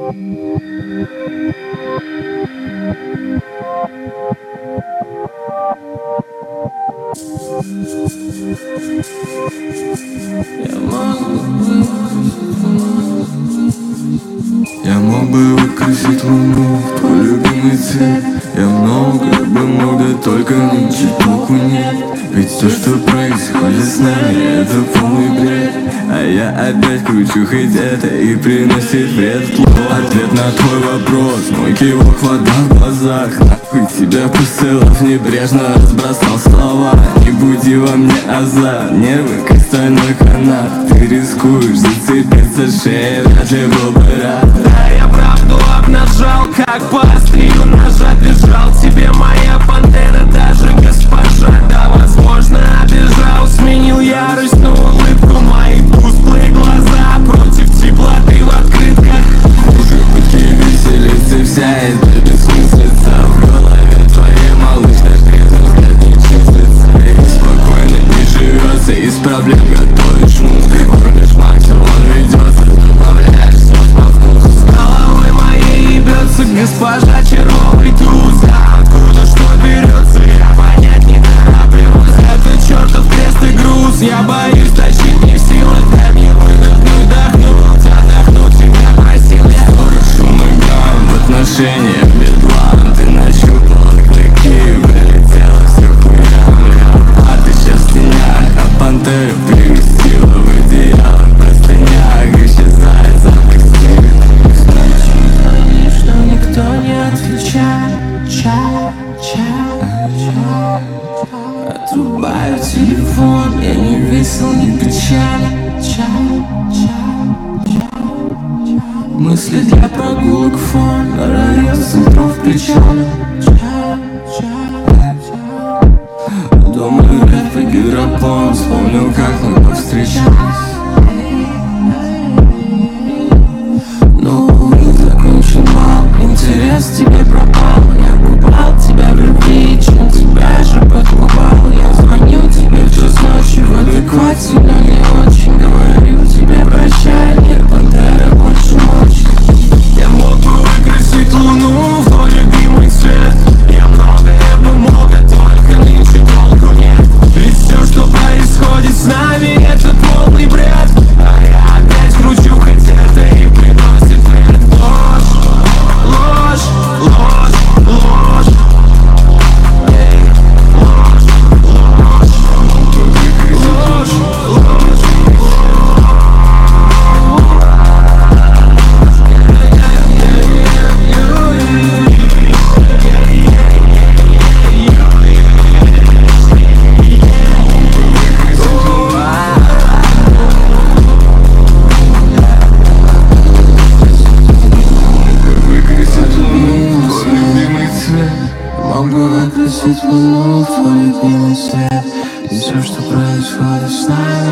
Я мог бы выкрасить луну в твой любимый цвет. Я многое бы мог, да только нынче толку нет. Ведь все, что происходит с нами, это полный бред. А я опять кручу хоть это и приносит вред. Ответ на твой вопрос, мой кивок, вода в глазах. Нахуй тебя посылав, небрежно разбросал слова. Не буди во мне азарт, нервы как стальной канат. Ты рискуешь зацепиться шеей, вряд ли был бы рад. Да, я правду обнажал, как по острию ножа бежал. Тебе моя пантера, даже госпожа. Да, возможно, обижал, сменил ярость на улыбку. Мои тусклые глаза против теплоты в открытках. Уже такие веселится вся эта бессмыслица. В голове твоей, малыш, наш трезвый взгляд не числится. И спокойно не живется, из проблем готовишь музыку. Кормишь мать, он ведется, добавляешься по вкусу. С головой моей ебется госпожа чаровый туз. Да, откуда что берется, я понять не тороплюсь. Это чертов крест и груз, я боюсь тащить не в силах. Дай мне выдохнуть, вдохнуть, отдохнуть, тебя просил я. Шум и гам в отношениях бедлам. Ты нащупала клыки, прилетела все хуям. А ты сейчас в тенях, а пантеру переместила в одеяло. В простынях исчезает запах стиля. Что никто не отвечает. Отрубаю телефон, я не весел, не печален. Мысли для прогулок фон, норовил центров причален. Думаю, рэп и гидропон. Вспомнил, как мы повстречались. Но, увы, закончен бал. Интерес тебе пропал. Я купал тебя в любви, чем тебя же подкупал. Я звоню тебе в час ночи в адеквате, но не очень. Говорю тебе прощай, нет, пантера больше мочи. Я мог бы выкрасить луну в твой любимый цвет. Я многое бы мог, а только нынче толку нет. Ведь все, что происходит с нами, это полный бред. А я опять кручу, хоть это и приносит вред. Ложь, ложь, ложь, ложь. Эй, ложь, ложь, ложь, ложь. Мог бы выкрасить луну в твой любимый цвет. И все, что происходит с нами,